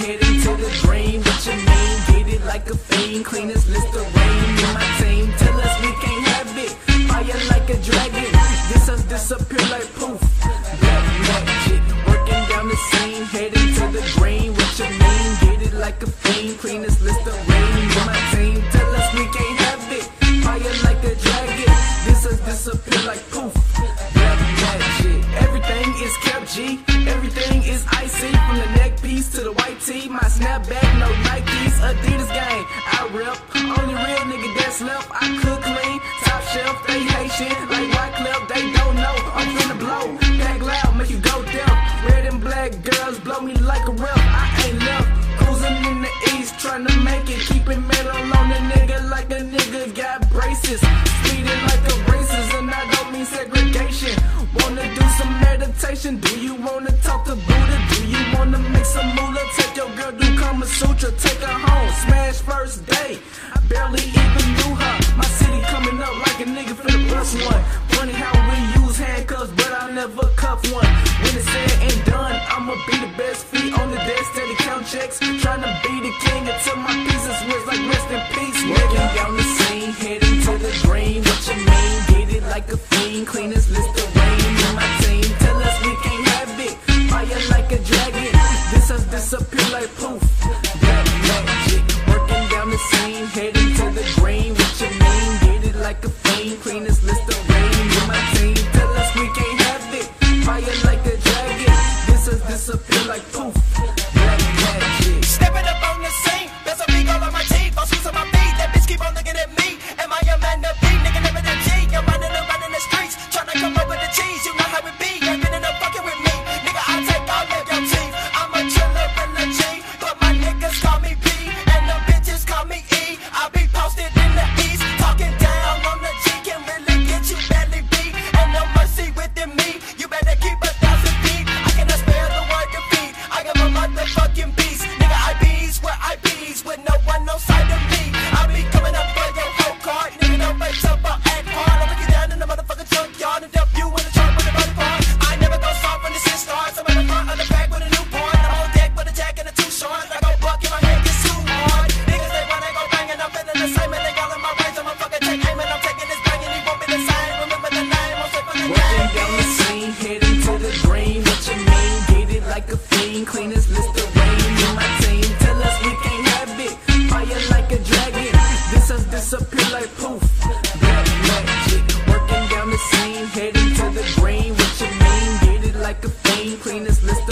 heading to the green. What you mean? Get it like a fiend, clean as Listerine. In my team, tell us we can't have it. Fire like a dragon, this us disappear like poof. Black magic, working down the scene, heading to the green. What you mean? Get it like a fiend, clean as Listerine. In my team, tell us we can't have it. Fire like a dragon, this us disappear like poof. Black magic, everything is kept G, everything is icy. From the neck piece to the white tee, my snapback, no Nikes. Adidas gang, I rep, only real nigga that's left. I cook clean, top shelf, they Haitian like Wyclef, they don't know. I'm finna blow, back loud, make you go deaf. Red and black girls blow me like a rep. I ain't left, cruising in the east, trying to make it, keeping metal on the nigga like a nigga got braces, speeding like a racist, and I don't mean segregation. Wanna do some meditation? Do you wanna talk to Buddha? Do you wanna make some moolah? Take your girl, do Kama Sutra, take her home, smash first day. I barely even knew her. My city coming up like a nigga finna bust one. Funny how we use handcuffs, but I never cuff one. When it's said and done, I'ma be the best. Feet on the desk, steady count checks, tryna be the king until my pieces was like rest in peace. Working down the scene, heading to the green. What you mean? Get it like a fiend, clean as Listerine. In my team, tell us we can't have it. Fire like a dragon, this us disappear like poof. Black magic, working down the scene, heading to the green. What you mean? Get it like a fiend, clean as Listerine. In my team, tell us we can't have it. Fire like a dragon, this us disappear like poof. Black magic. Stepping up on the scene, there's a big all on my teeth. I'll shoes on my feet, that bitch keep on looking at me. Am I a man to be? Nigga never that G. I'm running around in the streets, trying to come up with the cheese. You know how it be, ain't been enough fucking with me. Nigga, I take all of your teeth. I'm a chiller and a G, but my niggas call me P, and the bitches call me E. I be posted in the east, talking down on the G. Can really get you badly beat, and no mercy within me. You better keep 1,000 feet. I cannot spare the word defeat. I am a motherfucking beast. Nigga, I bees where I bees with no one no side of me. I be coming up for your whole card. Nigga, don't face up or act hard. I'll look you down in the motherfucking junkyard and dump you in the trunk with a body part. I never go soft when the shit starts. I'm in the front of the back with a new porn. I'm on deck with a jack and a two short. I go buck in my head, get too hard. Niggas, they run, they go bang, and I'm feeling the same. And they all in my range. I'm a fucking take aim, and I'm taking this bang, and he won't be the same. Remember the name, I'm straight from the Working game. down the scene, heading to the green. What you mean? Get it like a fiend, clean as Listerine. In my team, tell us we can't have it. Fire like a dragon, this us disappear like poof. Black magic, working down the scene, heading to the green. What you mean? Get it like a fiend, clean as Listerine.